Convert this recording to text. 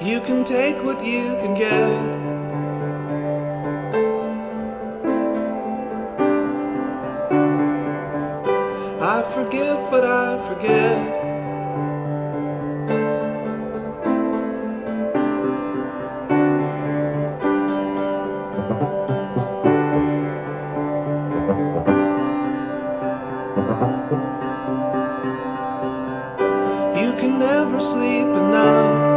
You can take what you can get. I forgive, but I forget. You can never sleep enough.